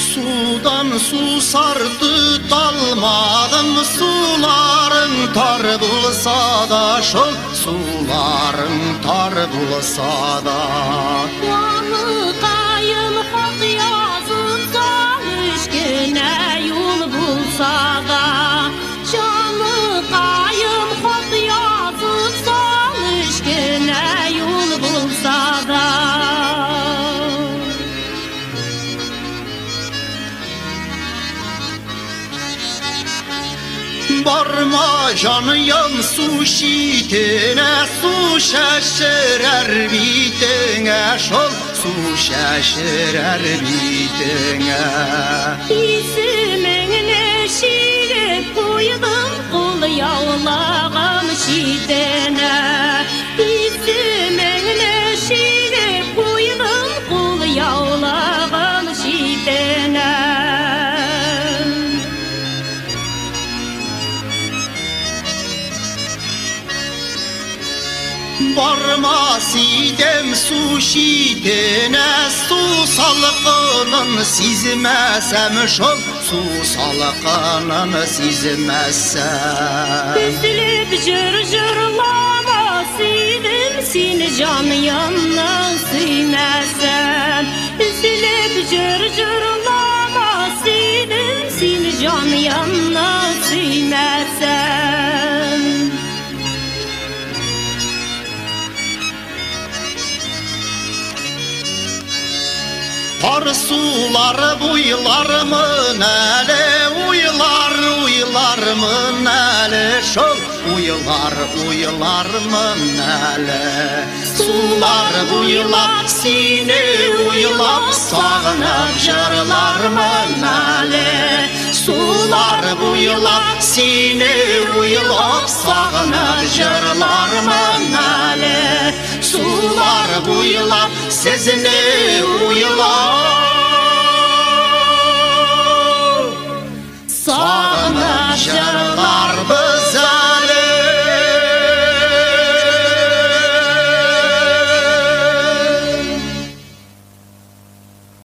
Sudan su sardı dalmadım, suların tar bulsa da şol, suların tar bulsa da. Yanı kayın hak yazılsa, üsküne yol bulsa da. Canı kayın hak yazılsa, üsküne yol bulsa da. Barma canıyam su şitine, su şaşırar bitine şol, su şaşırar bitine. İsmini şiirip koydum, kul yavlağım şidene. İsmini şiirip koydum, kul yavlağım şidene. Barma sidem su şitine, su salgının sizmesem şol, su salgının sizmesem. Üzülüp cırcırlamasıydım, seni can yanına sığmezsem. Üzülüp cırcırlamasıydım, seni can yanına sığmezsem. Tar sular buylar mı nele, uylar uylar mı nele şol, uylar mı nele. Sular buylar seni uylar, sağınıp jırlar mı nele. Sular buylar seni uylar, sağınıp jırlar mı nele. Sular buylar sizni uylar,